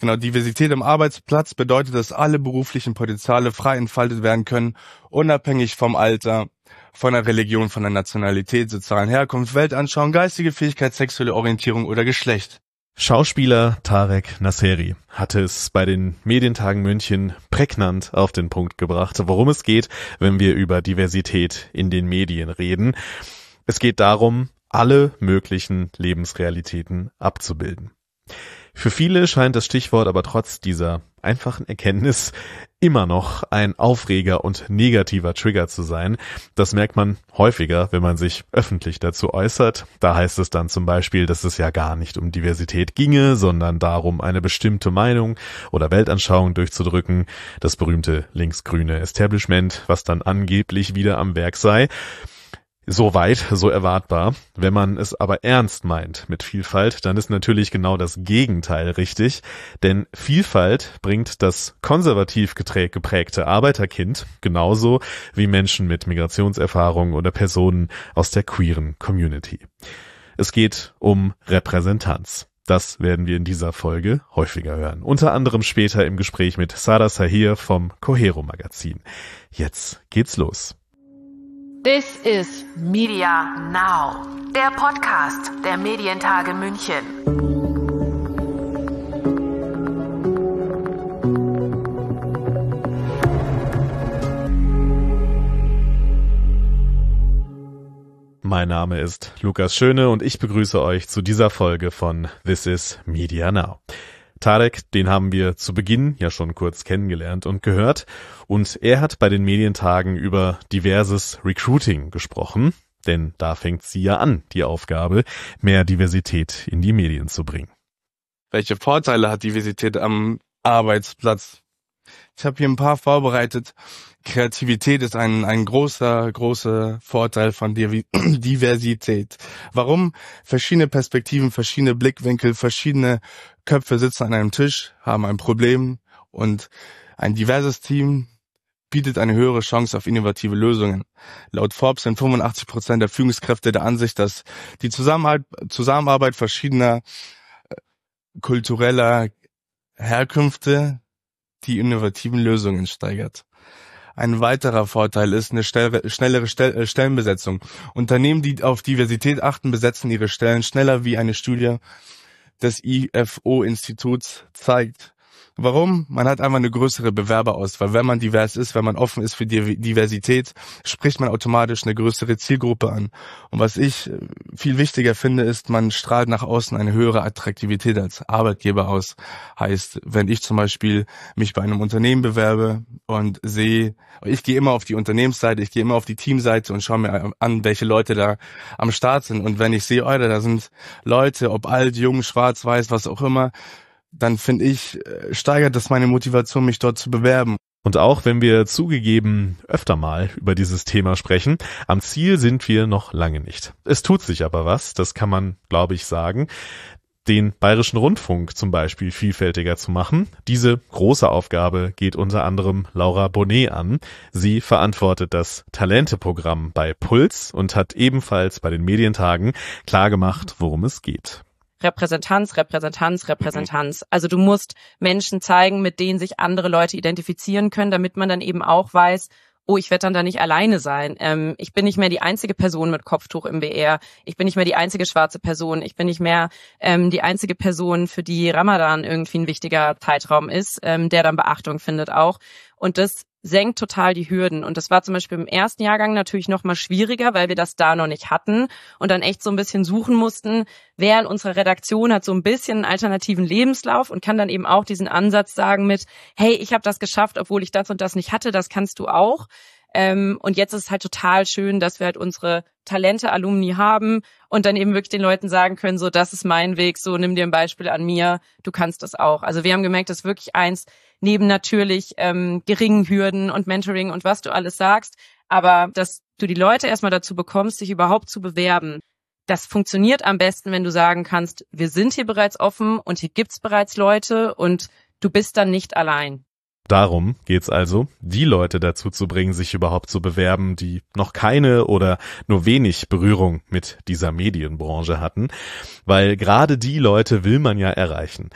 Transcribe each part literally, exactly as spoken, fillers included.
Genau, Diversität am Arbeitsplatz bedeutet, dass alle beruflichen Potenziale frei entfaltet werden können, unabhängig vom Alter, von der Religion, von der Nationalität, sozialen Herkunft, Weltanschauung, geistige Fähigkeit, sexuelle Orientierung oder Geschlecht. Schauspieler Tarek Nasseri hatte es bei den Medientagen München prägnant auf den Punkt gebracht, worum es geht, wenn wir über Diversität in den Medien reden. Es geht darum, alle möglichen Lebensrealitäten abzubilden. Für viele scheint das Stichwort aber trotz dieser einfachen Erkenntnis immer noch ein Aufreger und negativer Trigger zu sein. Das merkt man häufiger, wenn man sich öffentlich dazu äußert. Da heißt es dann zum Beispiel, dass es ja gar nicht um Diversität ginge, sondern darum, eine bestimmte Meinung oder Weltanschauung durchzudrücken. Das berühmte linksgrüne Establishment, was dann angeblich wieder am Werk sei. So weit, so erwartbar. Wenn man es aber ernst meint mit Vielfalt, dann ist natürlich genau das Gegenteil richtig. Denn Vielfalt bringt das konservativ geprägte Arbeiterkind genauso wie Menschen mit Migrationserfahrung oder Personen aus der queeren Community. Es geht um Repräsentanz. Das werden wir in dieser Folge häufiger hören. Unter anderem später im Gespräch mit Sara Sahir vom Cohero Magazin. Jetzt geht's los. This is Media Now, der Podcast der Medientage München. Mein Name ist Lukas Schöne und ich begrüße euch zu dieser Folge von This is Media Now. Tarek, den haben wir zu Beginn ja schon kurz kennengelernt und gehört. Und er hat bei den Medientagen über diverses Recruiting gesprochen. Denn da fängt sie ja an, die Aufgabe, mehr Diversität in die Medien zu bringen. Welche Vorteile hat Diversität am Arbeitsplatz? Ich habe hier ein paar vorbereitet. Kreativität ist ein ein großer, großer Vorteil von Diversität. Warum? Verschiedene Perspektiven, verschiedene Blickwinkel, verschiedene Köpfe sitzen an einem Tisch, haben ein Problem und ein diverses Team bietet eine höhere Chance auf innovative Lösungen. Laut Forbes sind fünfundachtzig Prozent der Führungskräfte der Ansicht, dass die Zusammenarbeit, Zusammenarbeit verschiedener äh, kultureller Herkünfte die innovativen Lösungen steigert. Ein weiterer Vorteil ist eine schnellere Stellenbesetzung. Unternehmen, die auf Diversität achten, besetzen ihre Stellen schneller, wie eine Studie des I F O-Instituts zeigt. Warum? Man hat einfach eine größere Bewerberauswahl. Wenn man divers ist, wenn man offen ist für Diversität, spricht man automatisch eine größere Zielgruppe an. Und was ich viel wichtiger finde, ist, man strahlt nach außen eine höhere Attraktivität als Arbeitgeber aus. Heißt, wenn ich zum Beispiel mich bei einem Unternehmen bewerbe und sehe, ich gehe immer auf die Unternehmensseite, ich gehe immer auf die Teamseite und schaue mir an, welche Leute da am Start sind. Und wenn ich sehe, Alter, da sind Leute, ob alt, jung, schwarz, weiß, was auch immer, dann finde ich, steigert das meine Motivation, mich dort zu bewerben. Und auch wenn wir zugegeben öfter mal über dieses Thema sprechen, am Ziel sind wir noch lange nicht. Es tut sich aber was, das kann man, glaube ich, sagen. Den Bayerischen Rundfunk zum Beispiel vielfältiger zu machen. Diese große Aufgabe geht unter anderem Laura Bonnet an. Sie verantwortet das Talente-Programm bei Puls und hat ebenfalls bei den Medientagen klargemacht, worum es geht. Repräsentanz, Repräsentanz, Repräsentanz. Also du musst Menschen zeigen, mit denen sich andere Leute identifizieren können, damit man dann eben auch weiß, oh, ich werde dann da nicht alleine sein. Ähm, ich bin nicht mehr die einzige Person mit Kopftuch im B R. Ich bin nicht mehr die einzige schwarze Person. Ich bin nicht mehr ähm, die einzige Person, für die Ramadan irgendwie ein wichtiger Zeitraum ist, ähm, der dann Beachtung findet auch. Und das senkt total die Hürden. Und das war zum Beispiel im ersten Jahrgang natürlich noch mal schwieriger, weil wir das da noch nicht hatten und dann echt so ein bisschen suchen mussten, wer in unserer Redaktion hat so ein bisschen einen alternativen Lebenslauf und kann dann eben auch diesen Ansatz sagen mit, hey, ich habe das geschafft, obwohl ich das und das nicht hatte, das kannst du auch. Ähm, und jetzt ist es halt total schön, dass wir halt unsere Talente-Alumni haben und dann eben wirklich den Leuten sagen können, so, das ist mein Weg, so, nimm dir ein Beispiel an mir, du kannst das auch. Also wir haben gemerkt, das ist wirklich eins, neben natürlich ähm, geringen Hürden und Mentoring und was du alles sagst, aber dass du die Leute erstmal dazu bekommst, sich überhaupt zu bewerben. Das funktioniert am besten, wenn du sagen kannst, wir sind hier bereits offen und hier gibt's bereits Leute und du bist dann nicht allein. Darum geht's also, die Leute dazu zu bringen, sich überhaupt zu bewerben, die noch keine oder nur wenig Berührung mit dieser Medienbranche hatten, weil gerade die Leute will man ja erreichen.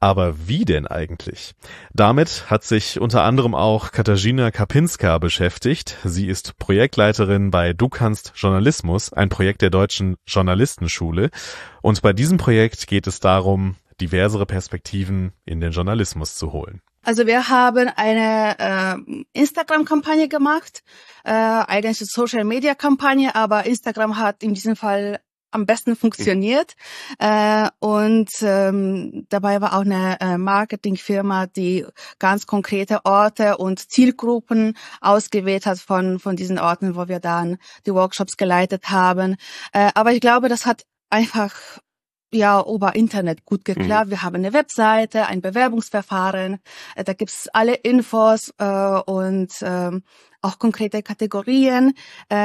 Aber wie denn eigentlich? Damit hat sich unter anderem auch Katarzyna Kapinska beschäftigt. Sie ist Projektleiterin bei Du kannst Journalismus, ein Projekt der Deutschen Journalistenschule. Und bei diesem Projekt geht es darum, diversere Perspektiven in den Journalismus zu holen. Also wir haben eine äh, Instagram-Kampagne gemacht, äh, eigentlich eine Social-Media-Kampagne, aber Instagram hat in diesem Fall am besten funktioniert. Äh, und ähm, dabei war auch eine äh, Marketingfirma, die ganz konkrete Orte und Zielgruppen ausgewählt hat von von diesen Orten, wo wir dann die Workshops geleitet haben. Äh, aber ich glaube, das hat einfach ja über Internet gut geklappt. Mhm. Wir haben eine Webseite, ein Bewerbungsverfahren, äh, da gibt's alle Infos äh, und ähm, auch konkrete Kategorien.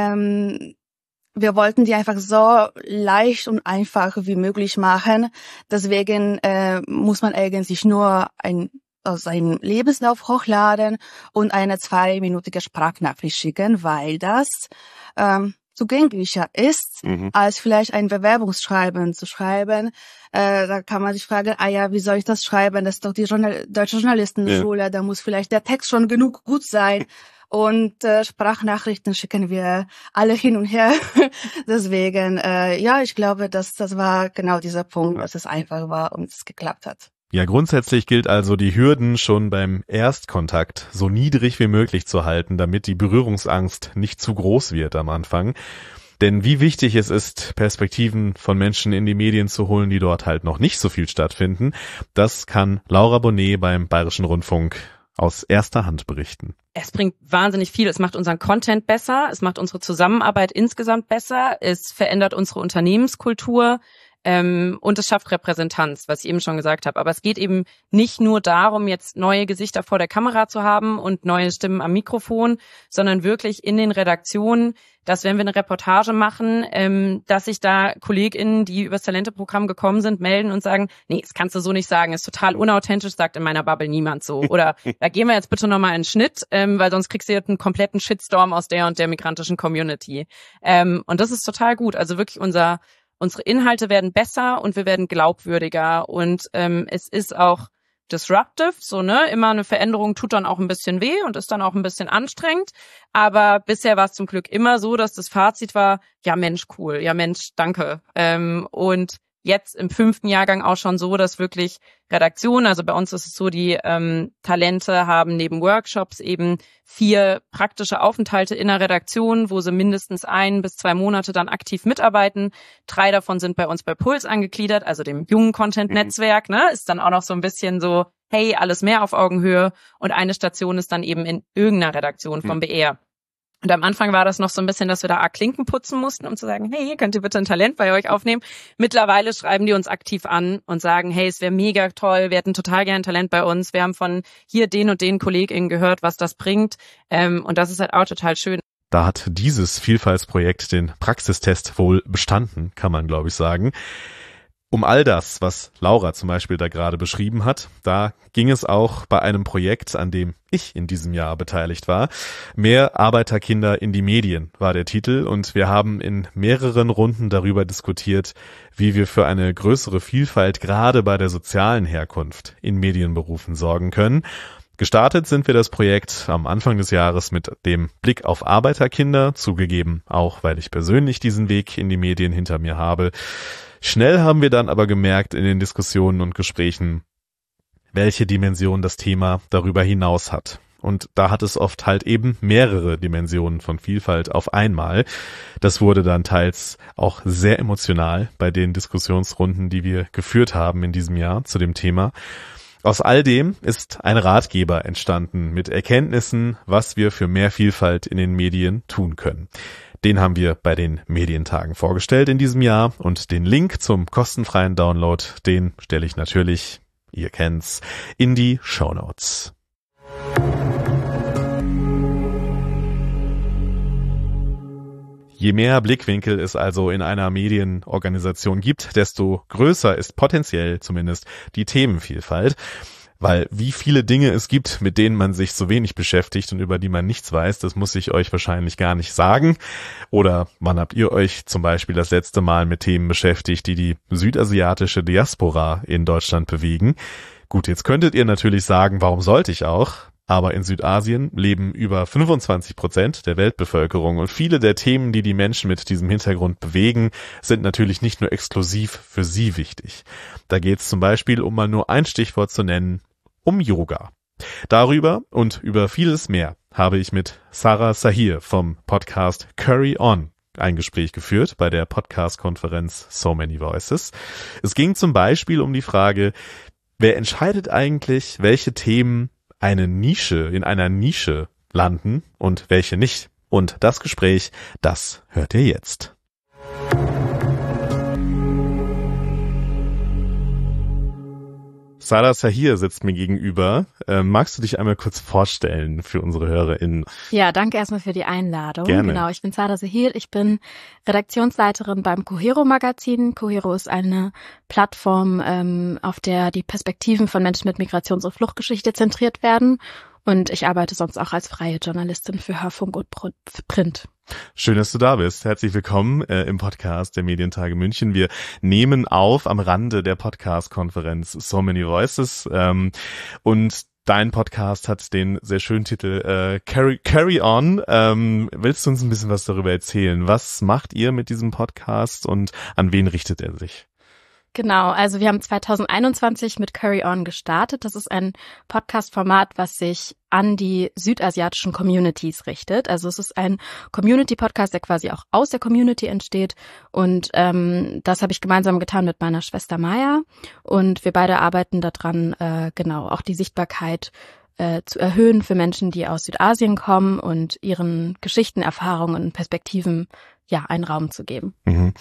Ähm, Wir wollten die einfach so leicht und einfach wie möglich machen. Deswegen äh, muss man eigentlich nur ein also seinen Lebenslauf hochladen und eine zweiminütige Sprachnachricht schicken, weil das ähm, zugänglicher ist, mhm. als vielleicht ein Bewerbungsschreiben zu schreiben. Äh, da kann man sich fragen, ah ja, wie soll ich das schreiben? Das ist doch die Journal- Deutsche Journalistenschule, ja. Da muss vielleicht der Text schon genug gut sein. Und äh, Sprachnachrichten schicken wir alle hin und her. Deswegen, äh, ja, ich glaube, dass das war genau dieser Punkt, dass es einfach war und es geklappt hat. Ja, grundsätzlich gilt also, die Hürden schon beim Erstkontakt so niedrig wie möglich zu halten, damit die Berührungsangst nicht zu groß wird am Anfang. Denn wie wichtig es ist, Perspektiven von Menschen in die Medien zu holen, die dort halt noch nicht so viel stattfinden, das kann Laura Bonnet beim Bayerischen Rundfunk aus erster Hand berichten. Es bringt wahnsinnig viel. Es macht unseren Content besser, es macht unsere Zusammenarbeit insgesamt besser, es verändert unsere Unternehmenskultur ähm, und es schafft Repräsentanz, was ich eben schon gesagt habe. Aber es geht eben nicht nur darum, jetzt neue Gesichter vor der Kamera zu haben und neue Stimmen am Mikrofon, sondern wirklich in den Redaktionen, dass wenn wir eine Reportage machen, ähm, dass sich da KollegInnen, die übers Talente-Programm gekommen sind, melden und sagen, nee, das kannst du so nicht sagen, ist total unauthentisch, sagt in meiner Bubble niemand so. Oder da gehen wir jetzt bitte nochmal einen Schnitt, ähm, weil sonst kriegst du jetzt einen kompletten Shitstorm aus der und der migrantischen Community. Ähm, und das ist total gut. Also wirklich unser unsere Inhalte werden besser und wir werden glaubwürdiger. Und ähm, es ist auch disruptive, so, ne, immer eine Veränderung tut dann auch ein bisschen weh und ist dann auch ein bisschen anstrengend, aber bisher war es zum Glück immer so, dass das Fazit war, ja Mensch, cool, ja Mensch, danke. Ähm, und jetzt im fünften Jahrgang auch schon so, dass wirklich Redaktionen, also bei uns ist es so, die ähm, Talente haben neben Workshops eben vier praktische Aufenthalte in der Redaktion, wo sie mindestens ein bis zwei Monate dann aktiv mitarbeiten. Drei davon sind bei uns bei Puls angegliedert, also dem jungen Content-Netzwerk, ne, ist dann auch noch so ein bisschen so, hey, alles mehr auf Augenhöhe. Und eine Station ist dann eben in irgendeiner Redaktion vom B R. Und am Anfang war das noch so ein bisschen, dass wir da Klinken putzen mussten, um zu sagen, hey, könnt ihr bitte ein Talent bei euch aufnehmen? Mittlerweile schreiben die uns aktiv an und sagen, hey, es wäre mega toll, wir hätten total gern ein Talent bei uns. Wir haben von hier den und den KollegInnen gehört, was das bringt. Ähm, und das ist halt auch total schön. Da hat dieses Vielfaltsprojekt den Praxistest wohl bestanden, kann man glaube ich sagen. Um all das, was Laura zum Beispiel da gerade beschrieben hat, da ging es auch bei einem Projekt, an dem ich in diesem Jahr beteiligt war. Mehr Arbeiterkinder in die Medien war der Titel und wir haben in mehreren Runden darüber diskutiert, wie wir für eine größere Vielfalt gerade bei der sozialen Herkunft in Medienberufen sorgen können. Gestartet sind wir das Projekt am Anfang des Jahres mit dem Blick auf Arbeiterkinder, zugegeben, auch weil ich persönlich diesen Weg in die Medien hinter mir habe. Schnell haben wir dann aber gemerkt in den Diskussionen und Gesprächen, welche Dimension das Thema darüber hinaus hat. Und da hat es oft halt eben mehrere Dimensionen von Vielfalt auf einmal. Das wurde dann teils auch sehr emotional bei den Diskussionsrunden, die wir geführt haben in diesem Jahr zu dem Thema. Aus all dem ist ein Ratgeber entstanden mit Erkenntnissen, was wir für mehr Vielfalt in den Medien tun können. Den haben wir bei den Medientagen vorgestellt in diesem Jahr und den Link zum kostenfreien Download, den stelle ich natürlich, ihr kennt's, in die Shownotes. Je mehr Blickwinkel es also in einer Medienorganisation gibt, desto größer ist potenziell zumindest die Themenvielfalt. Weil wie viele Dinge es gibt, mit denen man sich so wenig beschäftigt und über die man nichts weiß, das muss ich euch wahrscheinlich gar nicht sagen. Oder wann habt ihr euch zum Beispiel das letzte Mal mit Themen beschäftigt, die die südasiatische Diaspora in Deutschland bewegen? Gut, jetzt könntet ihr natürlich sagen, warum sollte ich auch? Aber in Südasien leben über fünfundzwanzig Prozent der Weltbevölkerung und viele der Themen, die die Menschen mit diesem Hintergrund bewegen, sind natürlich nicht nur exklusiv für sie wichtig. Da geht es zum Beispiel, um mal nur ein Stichwort zu nennen, um Yoga. Darüber und über vieles mehr habe ich mit Sarah Sahir vom Podcast Curry On ein Gespräch geführt bei der Podcast-Konferenz So Many Voices. Es ging zum Beispiel um die Frage, wer entscheidet eigentlich, welche Themen eine Nische in einer Nische landen und welche nicht? Und das Gespräch, das hört ihr jetzt. Sarah Sahir sitzt mir gegenüber. Ähm, magst du dich einmal kurz vorstellen für unsere HörerInnen? Ja, danke erstmal für die Einladung. Gerne. Genau, ich bin Sarah Sahir. Ich bin Redaktionsleiterin beim Cohero-Magazin. Cohero ist eine Plattform, ähm, auf der die Perspektiven von Menschen mit Migrations- und Fluchtgeschichte zentriert werden. Und ich arbeite sonst auch als freie Journalistin für Hörfunk und Print. Schön, dass du da bist. Herzlich willkommen äh, im Podcast der Medientage München. Wir nehmen auf am Rande der Podcast-Konferenz So Many Voices ähm, und dein Podcast hat den sehr schönen Titel äh, Carry, Carry On. Ähm, willst du uns ein bisschen was darüber erzählen? Was macht ihr mit diesem Podcast und an wen richtet er sich? Genau, also wir haben zwanzig einundzwanzig mit Curry On gestartet. Das ist ein Podcast-Format, was sich an die südasiatischen Communities richtet. Also es ist ein Community-Podcast, der quasi auch aus der Community entsteht. Und ähm, das habe ich gemeinsam getan mit meiner Schwester Maya. Und wir beide arbeiten daran, äh, genau, auch die Sichtbarkeit äh, zu erhöhen für Menschen, die aus Südasien kommen und ihren Geschichten, Erfahrungen und Perspektiven ja einen Raum zu geben. Mhm.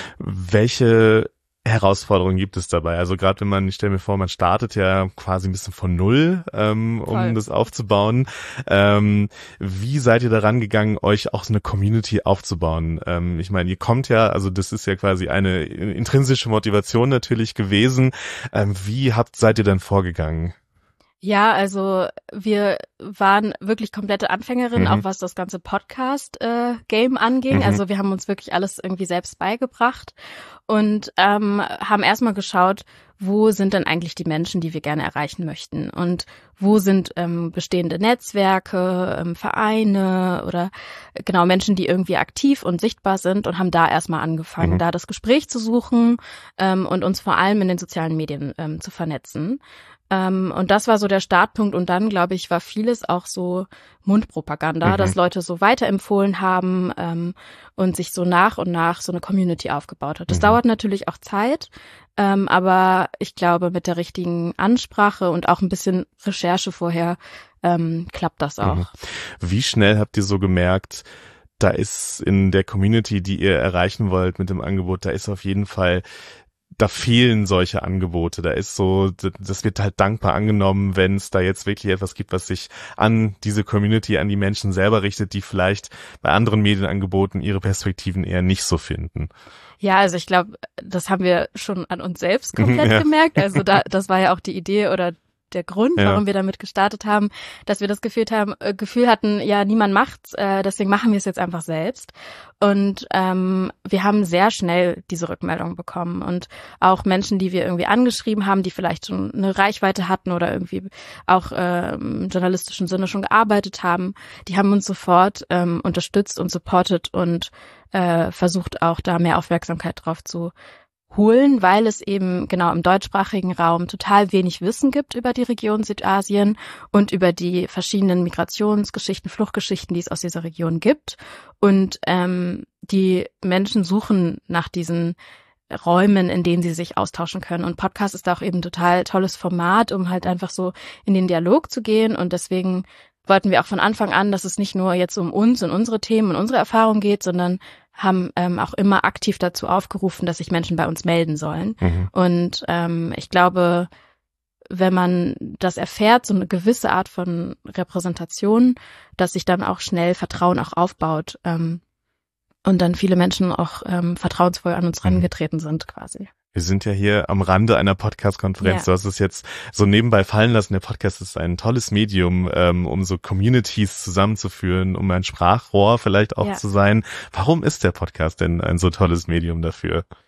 Welche Herausforderungen gibt es dabei? Also gerade wenn man, ich stelle mir vor, man startet ja quasi ein bisschen von Null, ähm, um Voll. das aufzubauen. Ähm, wie seid ihr daran gegangen, euch auch so eine Community aufzubauen? Ähm, ich meine, ihr kommt ja, also das ist ja quasi eine intrinsische Motivation natürlich gewesen. Ähm, wie habt, seid ihr dann vorgegangen? Ja, also wir waren wirklich komplette Anfängerinnen, Mhm. auch was das ganze Podcast-Game anging. Mhm. Also wir haben uns wirklich alles irgendwie selbst beigebracht und ähm, haben erstmal geschaut, wo sind denn eigentlich die Menschen, die wir gerne erreichen möchten und wo sind ähm, bestehende Netzwerke, ähm, Vereine oder äh, genau Menschen, die irgendwie aktiv und sichtbar sind und haben da erstmal angefangen, Mhm. da das Gespräch zu suchen ähm, und uns vor allem in den sozialen Medien ähm, zu vernetzen. Ähm, und das war so der Startpunkt und dann, glaube ich, war vieles auch so Mundpropaganda, Mhm. dass Leute so weiterempfohlen haben ähm, und sich so nach und nach so eine Community aufgebaut hat. Das Mhm. dauert natürlich auch Zeit, ähm, aber ich glaube, mit der richtigen Ansprache und auch ein bisschen Recherche vorher ähm, klappt das auch. Mhm. Wie schnell habt ihr so gemerkt, da ist in der Community, die ihr erreichen wollt mit dem Angebot, da ist auf jeden Fall, da fehlen solche Angebote. Da ist so, das wird halt dankbar angenommen, wenn es da jetzt wirklich etwas gibt, was sich an diese Community, an die Menschen selber richtet, die vielleicht bei anderen Medienangeboten ihre Perspektiven eher nicht so finden. Ja, also ich glaube, das haben wir schon an uns selbst komplett Ja. gemerkt. Also da, das war ja auch die Idee oder der Grund, Ja. warum wir damit gestartet haben, dass wir das Gefühl haben, äh, Gefühl hatten, ja, niemand macht's, äh, deswegen machen wir es jetzt einfach selbst. Und ähm, wir haben sehr schnell diese Rückmeldung bekommen und auch Menschen, die wir irgendwie angeschrieben haben, die vielleicht schon eine Reichweite hatten oder irgendwie auch äh, im journalistischen Sinne schon gearbeitet haben, die haben uns sofort ähm, unterstützt und supportet und äh, versucht auch da mehr Aufmerksamkeit drauf zu holen, weil es eben genau im deutschsprachigen Raum total wenig Wissen gibt über die Region Südasien und über die verschiedenen Migrationsgeschichten, Fluchtgeschichten, die es aus dieser Region gibt. Und ähm, die Menschen suchen nach diesen Räumen, in denen sie sich austauschen können. Und Podcast ist auch eben ein total tolles Format, um halt einfach so in den Dialog zu gehen. Und deswegen wollten wir auch von Anfang an, dass es nicht nur jetzt um uns und unsere Themen und unsere Erfahrungen geht, sondern haben ähm, auch immer aktiv dazu aufgerufen, dass sich Menschen bei uns melden sollen. Mhm. Und ähm, ich glaube, wenn man das erfährt, so eine gewisse Art von Repräsentation, dass sich dann auch schnell Vertrauen auch aufbaut ähm, und dann viele Menschen auch ähm, vertrauensvoll an uns Mhm. herangetreten sind quasi. Wir sind ja hier am Rande einer Podcast-Konferenz. Ja. Du hast es jetzt so nebenbei fallen lassen. Der Podcast ist ein tolles Medium, ähm, um so Communities zusammenzuführen, um ein Sprachrohr vielleicht auch Ja. zu sein. Warum ist der Podcast denn ein so tolles Medium dafür?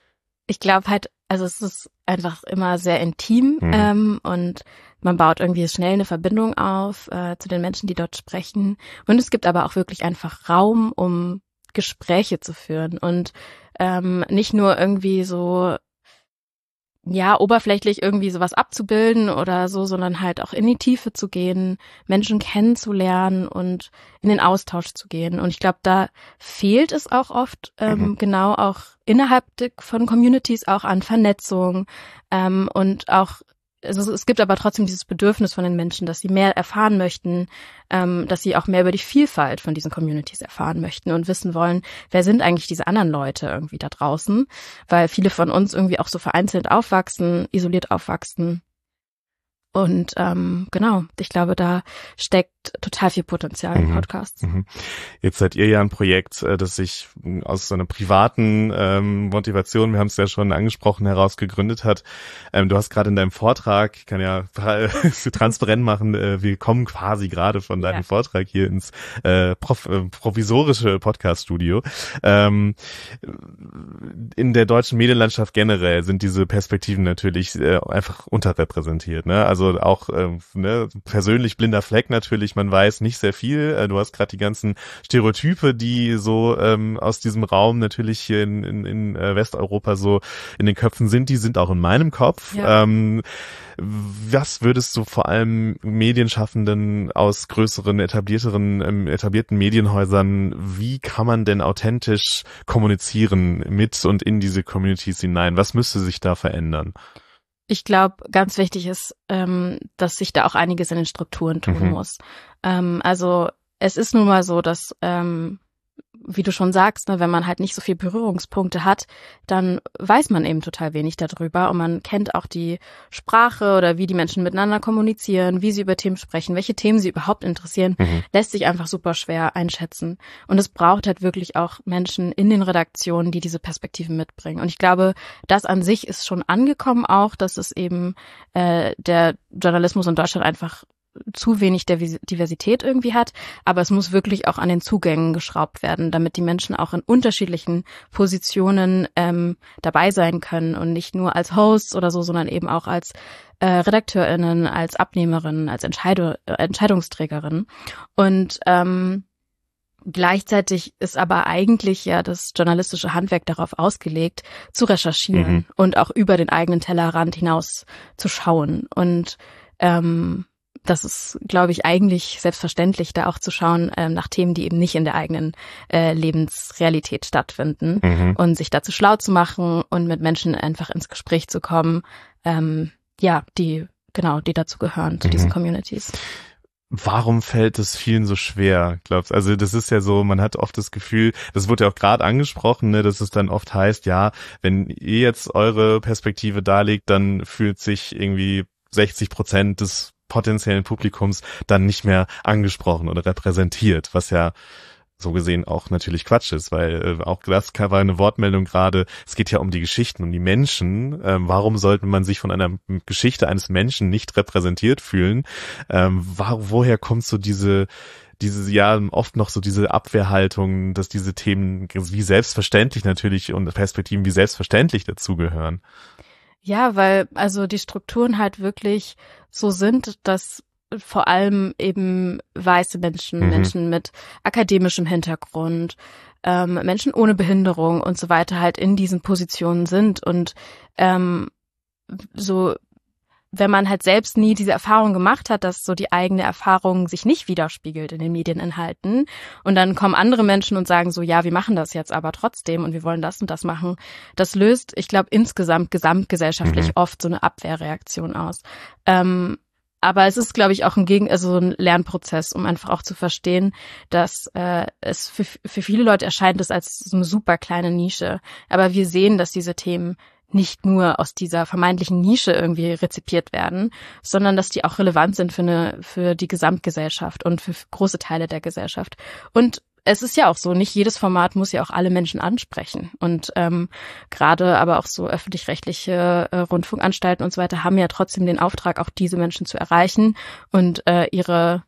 Ich glaube halt, also es ist einfach immer sehr intim Mhm. ähm, und man baut irgendwie schnell eine Verbindung auf äh, zu den Menschen, die dort sprechen. Und es gibt aber auch wirklich einfach Raum, um Gespräche zu führen und ähm, nicht nur irgendwie so, ja, oberflächlich irgendwie sowas abzubilden oder so, sondern halt auch in die Tiefe zu gehen, Menschen kennenzulernen und in den Austausch zu gehen. Und ich glaube, da fehlt es auch oft, ähm, Mhm. genau auch innerhalb de- von Communities auch an Vernetzung ähm, und auch, also es gibt aber trotzdem dieses Bedürfnis von den Menschen, dass sie mehr erfahren möchten, ähm, dass sie auch mehr über die Vielfalt von diesen Communities erfahren möchten und wissen wollen, wer sind eigentlich diese anderen Leute irgendwie da draußen, weil viele von uns irgendwie auch so vereinzelt aufwachsen, isoliert aufwachsen. Und ähm, genau, ich glaube, da steckt total viel Potenzial in Mhm. Podcasts. Mhm. Jetzt seid ihr ja ein Projekt, äh, das sich mh, aus so einer privaten ähm, Motivation, wir haben es ja schon angesprochen, heraus gegründet hat. Ähm, du hast gerade in deinem Vortrag, ich kann ja transparent machen, äh, wir kommen quasi gerade von deinem Ja. Vortrag hier ins äh, prof, äh, provisorische Podcast-Studio. Ähm, in der deutschen Medienlandschaft generell sind diese Perspektiven natürlich äh, einfach unterrepräsentiert, ne? Also auch äh, ne, persönlich blinder Fleck natürlich, man weiß nicht sehr viel. Äh, du hast gerade die ganzen Stereotype, die so ähm, aus diesem Raum natürlich hier in, in, in äh, Westeuropa so in den Köpfen sind, die sind auch in meinem Kopf. Ja. Ähm, was würdest du vor allem Medienschaffenden aus größeren, etablierteren, ähm, etablierten Medienhäusern, wie kann man denn authentisch kommunizieren mit und in diese Communities hinein? Was müsste sich da verändern? Ich glaube, ganz wichtig ist, ähm, dass sich da auch einiges in den Strukturen tun Mhm. muss. Ähm, also es ist nun mal so, dass, ähm, wie du schon sagst, ne, wenn man halt nicht so viel Berührungspunkte hat, dann weiß man eben total wenig darüber und man kennt auch die Sprache oder wie die Menschen miteinander kommunizieren, wie sie über Themen sprechen, welche Themen sie überhaupt interessieren, Mhm. lässt sich einfach super schwer einschätzen. Und es braucht halt wirklich auch Menschen in den Redaktionen, die diese Perspektiven mitbringen. Und ich glaube, das an sich ist schon angekommen auch, dass es eben äh, der Journalismus in Deutschland einfach zu wenig Divis- Diversität irgendwie hat, aber es muss wirklich auch an den Zugängen geschraubt werden, damit die Menschen auch in unterschiedlichen Positionen ähm, dabei sein können und nicht nur als Hosts oder so, sondern eben auch als äh, RedakteurInnen, als Abnehmerinnen, als Entscheide- äh, Entscheidungsträgerinnen. Und ähm, gleichzeitig ist aber eigentlich ja das journalistische Handwerk darauf ausgelegt, zu recherchieren Mhm. und auch über den eigenen Tellerrand hinaus zu schauen. Und ähm, das ist, glaube ich, eigentlich selbstverständlich, da auch zu schauen ähm, nach Themen, die eben nicht in der eigenen äh, Lebensrealität stattfinden Mhm. und sich dazu schlau zu machen und mit Menschen einfach ins Gespräch zu kommen, ähm, ja, die genau, die dazu gehören, zu Mhm. diesen Communities. Warum fällt es vielen so schwer, glaubst du? Also das ist ja so, man hat oft das Gefühl, das wurde ja auch gerade angesprochen, ne, dass es dann oft heißt, ja, wenn ihr jetzt eure Perspektive darlegt, dann fühlt sich irgendwie sechzig Prozent des potenziellen Publikums dann nicht mehr angesprochen oder repräsentiert, was ja so gesehen auch natürlich Quatsch ist, weil äh, auch das war eine Wortmeldung gerade, es geht ja um die Geschichten, um die Menschen. Ähm, warum sollte man sich von einer Geschichte eines Menschen nicht repräsentiert fühlen? Ähm, wa- woher kommt so diese, diese, ja, oft noch so diese Abwehrhaltung, dass diese Themen wie selbstverständlich natürlich und Perspektiven wie selbstverständlich dazugehören? Ja, weil also die Strukturen halt wirklich so sind, dass vor allem eben weiße Menschen, Mhm. Menschen mit akademischem Hintergrund, ähm, Menschen ohne Behinderung und so weiter halt in diesen Positionen sind und ähm, so, wenn man halt selbst nie diese Erfahrung gemacht hat, dass so die eigene Erfahrung sich nicht widerspiegelt in den Medieninhalten und dann kommen andere Menschen und sagen so, ja, wir machen das jetzt aber trotzdem und wir wollen das und das machen. Das löst, ich glaube, insgesamt gesamtgesellschaftlich Mhm. oft so eine Abwehrreaktion aus. Ähm, aber es ist, glaube ich, auch ein Gegen, also so ein Lernprozess, um einfach auch zu verstehen, dass äh, es für, für viele Leute erscheint es als so eine super kleine Nische. Aber wir sehen, dass diese Themen nicht nur aus dieser vermeintlichen Nische irgendwie rezipiert werden, sondern dass die auch relevant sind für eine, für die Gesamtgesellschaft und für große Teile der Gesellschaft. Und es ist ja auch so, nicht jedes Format muss ja auch alle Menschen ansprechen. Und ähm, gerade aber auch so öffentlich-rechtliche äh, Rundfunkanstalten und so weiter haben ja trotzdem den Auftrag, auch diese Menschen zu erreichen und äh, ihre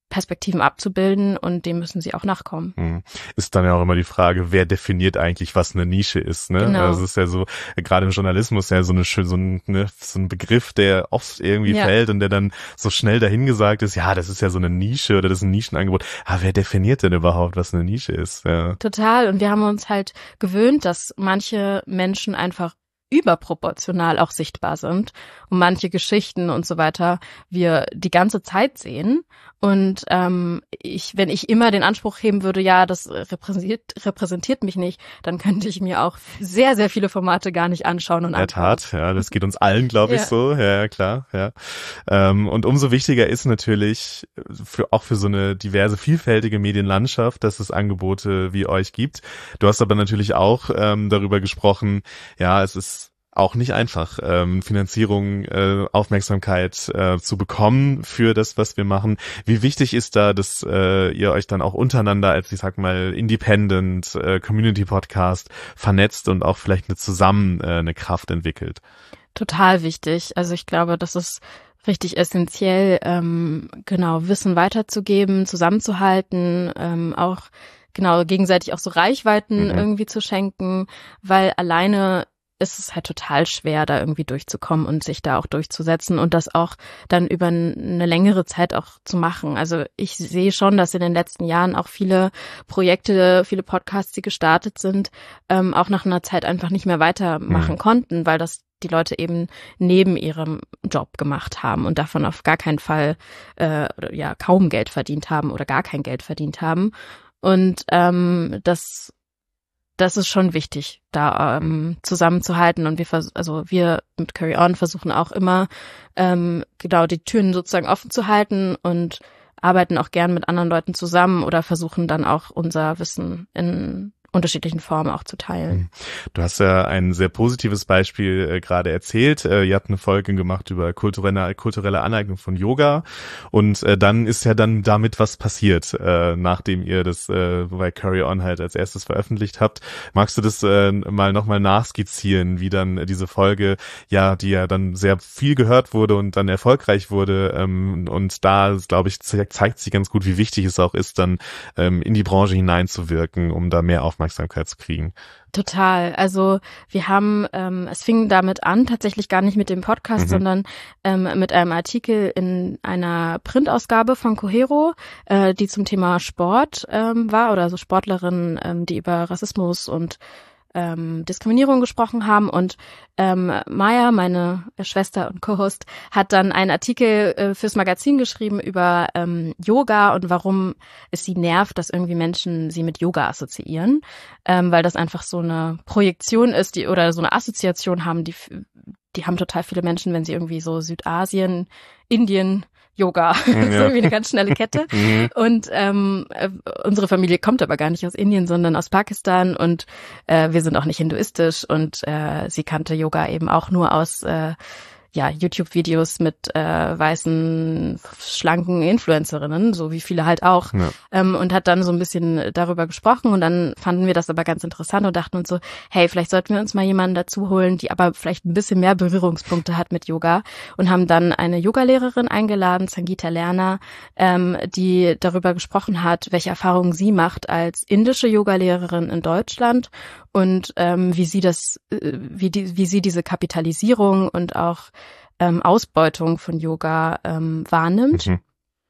Perspektiven abzubilden und dem müssen sie auch nachkommen. Hm. Ist dann ja auch immer die Frage, wer definiert eigentlich, was eine Nische ist, ne? Genau. Also es ist ja so, gerade im Journalismus ja so eine so ein, ne, so ein Begriff, der oft irgendwie ja. fällt und der dann so schnell dahingesagt ist, ja, das ist ja so eine Nische oder das ist ein Nischenangebot. Aber wer definiert denn überhaupt, was eine Nische ist? Ja. Total. Und wir haben uns halt gewöhnt, dass manche Menschen einfach überproportional auch sichtbar sind und manche Geschichten und so weiter wir die ganze Zeit sehen. Und ähm, ich, wenn ich immer den Anspruch heben würde, ja, das repräsentiert, repräsentiert mich nicht, dann könnte ich mir auch sehr, sehr viele Formate gar nicht anschauen. Und in der Tat, ja, das geht uns allen, glaube ich, ja. so. Ja, klar, ja. Ähm, und umso wichtiger ist natürlich für auch für so eine diverse, vielfältige Medienlandschaft, dass es Angebote wie euch gibt. Du hast aber natürlich auch ähm, darüber gesprochen, ja, es ist auch nicht einfach, ähm, Finanzierung, äh, Aufmerksamkeit äh, zu bekommen für das, was wir machen. Wie wichtig ist da, dass äh, ihr euch dann auch untereinander als, ich sag mal, Independent äh, Community Podcast vernetzt und auch vielleicht eine zusammen äh, eine Kraft entwickelt? Total wichtig. Also ich glaube, das ist richtig essentiell, ähm, genau, Wissen weiterzugeben, zusammenzuhalten, ähm, auch genau gegenseitig auch so Reichweiten mhm. irgendwie zu schenken, weil alleine ist es halt total schwer, da irgendwie durchzukommen und sich da auch durchzusetzen und das auch dann über eine längere Zeit auch zu machen. Also ich sehe schon, dass in den letzten Jahren auch viele Projekte, viele Podcasts, die gestartet sind, ähm, auch nach einer Zeit einfach nicht mehr weitermachen mhm. konnten, weil das die Leute eben neben ihrem Job gemacht haben und davon auf gar keinen Fall äh, ja kaum Geld verdient haben oder gar kein Geld verdient haben. Und ähm, das Das ist schon wichtig, da ähm, zusammenzuhalten und wir vers- also wir mit Carry On versuchen auch immer ähm, genau die Türen sozusagen offen zu halten und arbeiten auch gern mit anderen Leuten zusammen oder versuchen dann auch unser Wissen in unterschiedlichen Formen auch zu teilen. Du hast ja ein sehr positives Beispiel äh, gerade erzählt. Äh, ihr habt eine Folge gemacht über kulturelle, kulturelle Aneignung von Yoga und äh, dann ist ja dann damit was passiert, äh, nachdem ihr das äh, bei Carry On halt als erstes veröffentlicht habt. Magst du das äh, mal nochmal nachskizzieren, wie dann diese Folge, ja, die ja dann sehr viel gehört wurde und dann erfolgreich wurde ähm, und da, glaube ich, ze- zeigt sich ganz gut, wie wichtig es auch ist, dann ähm, in die Branche hineinzuwirken, um da mehr Aufmerksamkeit Aufmerksamkeit zu kriegen. Total. Also wir haben, ähm, es fing damit an, tatsächlich gar nicht mit dem Podcast, mhm. sondern ähm, mit einem Artikel in einer Printausgabe von Cohero, äh, die zum Thema Sport ähm, war oder so Sportlerinnen, ähm, die über Rassismus und ähm, Diskriminierung gesprochen haben und ähm, Maya, meine Schwester und Co-Host, hat dann einen Artikel äh, fürs Magazin geschrieben über ähm, Yoga und warum es sie nervt, dass irgendwie Menschen sie mit Yoga assoziieren, ähm, weil das einfach so eine Projektion ist, die oder so eine Assoziation haben, die die haben total viele Menschen, wenn sie irgendwie so Südasien, Indien Yoga, ja. So irgendwie eine ganz schnelle Kette. Und ähm, äh, unsere Familie kommt aber gar nicht aus Indien, sondern aus Pakistan und äh, wir sind auch nicht hinduistisch und äh, sie kannte Yoga eben auch nur aus äh, ja YouTube-Videos mit äh, weißen, schlanken Influencerinnen, so wie viele halt auch, ja. ähm, und hat dann so ein bisschen darüber gesprochen und dann fanden wir das aber ganz interessant und dachten uns so, hey, vielleicht sollten wir uns mal jemanden dazu holen, die aber vielleicht ein bisschen mehr Berührungspunkte hat mit Yoga und haben dann eine Yogalehrerin eingeladen, Sangeeta Lerner, ähm, die darüber gesprochen hat, welche Erfahrungen sie macht als indische Yogalehrerin in Deutschland und ähm, wie sie das, äh, wie die, wie sie diese Kapitalisierung und auch ähm, Ausbeutung von Yoga ähm, wahrnimmt. Mhm.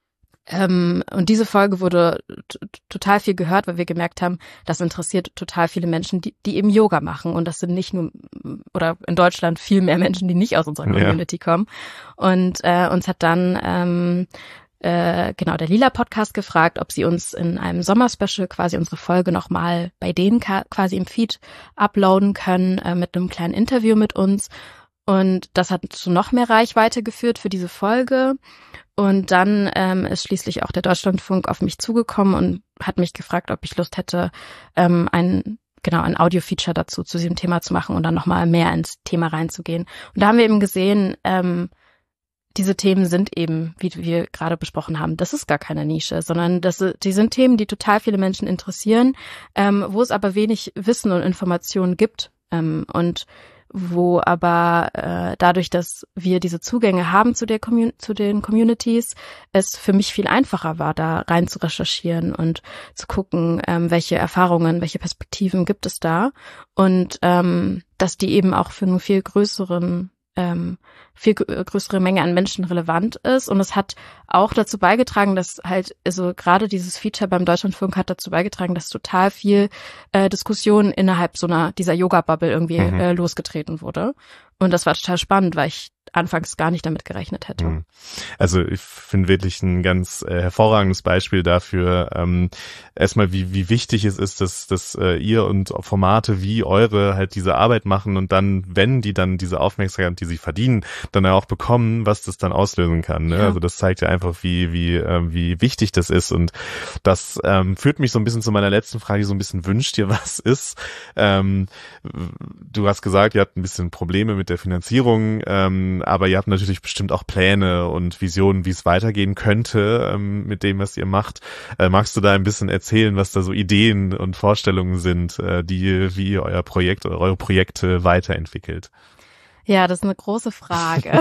Ähm, und diese Folge wurde t- total viel gehört, weil wir gemerkt haben, das interessiert total viele Menschen, die, die eben Yoga machen. Und das sind nicht nur, oder in Deutschland viel mehr Menschen, die nicht aus unserer Community ja. kommen. Und äh, uns hat dann ähm, Äh, genau, der Lila-Podcast gefragt, ob sie uns in einem Sommerspecial quasi unsere Folge nochmal bei denen ka- quasi im Feed uploaden können, äh, mit einem kleinen Interview mit uns. Und das hat zu noch mehr Reichweite geführt für diese Folge. Und dann ähm, ist schließlich auch der Deutschlandfunk auf mich zugekommen und hat mich gefragt, ob ich Lust hätte, ähm, ein genau ein Audio-Feature dazu zu diesem Thema zu machen und dann nochmal mehr ins Thema reinzugehen. Und da haben wir eben gesehen, ähm, diese Themen sind eben, wie wir gerade besprochen haben, das ist gar keine Nische, sondern das, die sind Themen, die total viele Menschen interessieren, ähm, wo es aber wenig Wissen und Informationen gibt. Ähm, und wo aber äh, dadurch, dass wir diese Zugänge haben zu der Commun- zu den Communities, es für mich viel einfacher war, da rein zu recherchieren und zu gucken, ähm, welche Erfahrungen, welche Perspektiven gibt es da und ähm, dass die eben auch für einen viel größeren ähm, viel größere Menge an Menschen relevant ist. Und es hat auch dazu beigetragen, dass halt, also gerade dieses Feature beim Deutschlandfunk hat dazu beigetragen, dass total viel äh, Diskussion innerhalb so einer, dieser Yoga-Bubble irgendwie mhm. äh, losgetreten wurde. Und das war total spannend, weil ich anfangs gar nicht damit gerechnet hätte. Also ich finde wirklich ein ganz äh, hervorragendes Beispiel dafür, ähm, erstmal wie wie wichtig es ist, dass dass äh, ihr und Formate wie eure halt diese Arbeit machen und dann, wenn die dann diese Aufmerksamkeit, die sie verdienen, dann auch bekommen, was das dann auslösen kann. Ne? Ja. Also das zeigt ja einfach, wie wie äh, wie wichtig das ist und das ähm, führt mich so ein bisschen zu meiner letzten Frage, die so ein bisschen wünscht ihr was ist. Ähm, du hast gesagt, ihr habt ein bisschen Probleme mit der Finanzierung, ähm, aber ihr habt natürlich bestimmt auch Pläne und Visionen, wie es weitergehen könnte ähm, mit dem, was ihr macht. Äh, magst du da ein bisschen erzählen, was da so Ideen und Vorstellungen sind, äh, die wie ihr euer Projekt oder eure Projekte weiterentwickelt? Ja, das ist eine große Frage.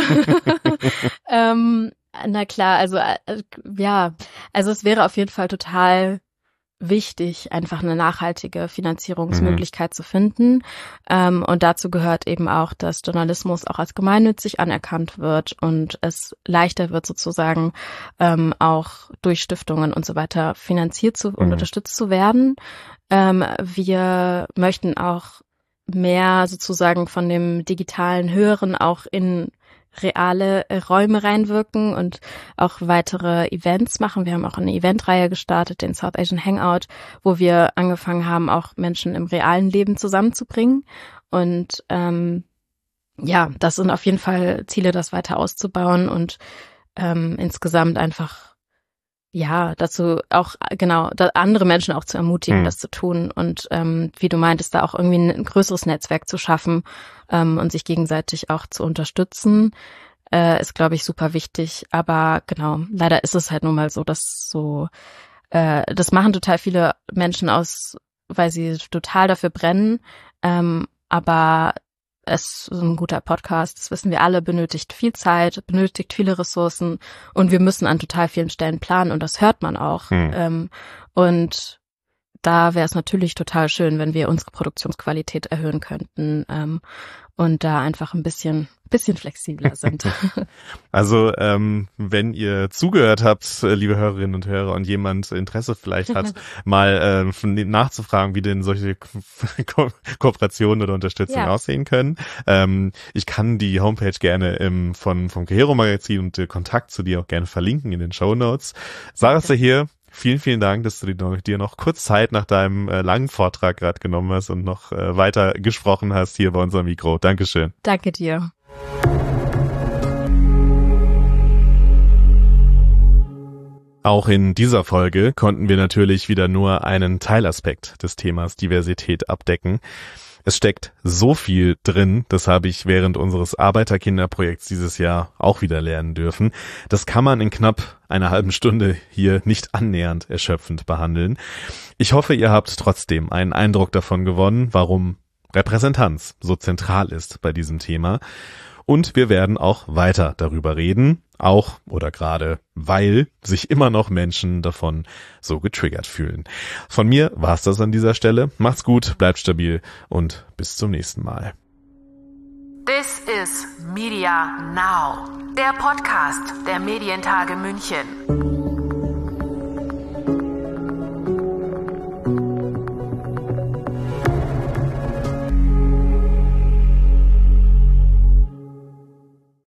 ähm, na klar, also äh, ja, also es wäre auf jeden Fall total wichtig, einfach eine nachhaltige Finanzierungsmöglichkeit mhm. zu finden. Ähm, und dazu gehört eben auch, dass Journalismus auch als gemeinnützig anerkannt wird und es leichter wird, sozusagen ähm, auch durch Stiftungen und so weiter finanziert zu mhm. und unterstützt zu werden. Ähm, wir möchten auch mehr sozusagen von dem digitalen Hören auch in reale Räume reinwirken und auch weitere Events machen. Wir haben auch eine Eventreihe gestartet, den South Asian Hangout, wo wir angefangen haben, auch Menschen im realen Leben zusammenzubringen. Und ähm, ja, das sind auf jeden Fall Ziele, das weiter auszubauen und ähm, insgesamt einfach ja, dazu auch, genau, da andere Menschen auch zu ermutigen, mhm. das zu tun und ähm, wie du meintest, da auch irgendwie ein, ein größeres Netzwerk zu schaffen ähm, und sich gegenseitig auch zu unterstützen, äh, ist, glaube ich, super wichtig. Aber genau, leider ist es halt nun mal so, dass so, äh, das machen total viele Menschen aus, weil sie total dafür brennen, ähm, aber es ist ein guter Podcast, das wissen wir alle, benötigt viel Zeit, benötigt viele Ressourcen und wir müssen an total vielen Stellen planen und das hört man auch. Hm. Ähm, und da wäre es natürlich total schön, wenn wir unsere Produktionsqualität erhöhen könnten ähm, und da einfach ein bisschen bisschen flexibler sind. Also ähm, wenn ihr zugehört habt, liebe Hörerinnen und Hörer, und jemand Interesse vielleicht hat, mal äh, nachzufragen, wie denn solche Ko- Kooperationen oder Unterstützung ja. aussehen können. Ähm, ich kann die Homepage gerne im, von vom Cahero Magazin und den Kontakt zu dir auch gerne verlinken in den Shownotes. Sarah ist ja hier. Vielen, vielen Dank, dass du dir noch kurz Zeit nach deinem äh, langen Vortrag gerade genommen hast und noch äh, weiter gesprochen hast hier bei unserem Mikro. Dankeschön. Danke dir. Auch in dieser Folge konnten wir natürlich wieder nur einen Teilaspekt des Themas Diversität abdecken. Es steckt so viel drin, das habe ich während unseres Arbeiterkinderprojekts dieses Jahr auch wieder lernen dürfen. Das kann man in knapp einer halben Stunde hier nicht annähernd erschöpfend behandeln. Ich hoffe, ihr habt trotzdem einen Eindruck davon gewonnen, warum Repräsentanz so zentral ist bei diesem Thema. Und wir werden auch weiter darüber reden, auch oder gerade weil sich immer noch Menschen davon so getriggert fühlen. Von mir war's das an dieser Stelle. Macht's gut, bleibt stabil und bis zum nächsten Mal. This is Media Now, der Podcast der Medientage München.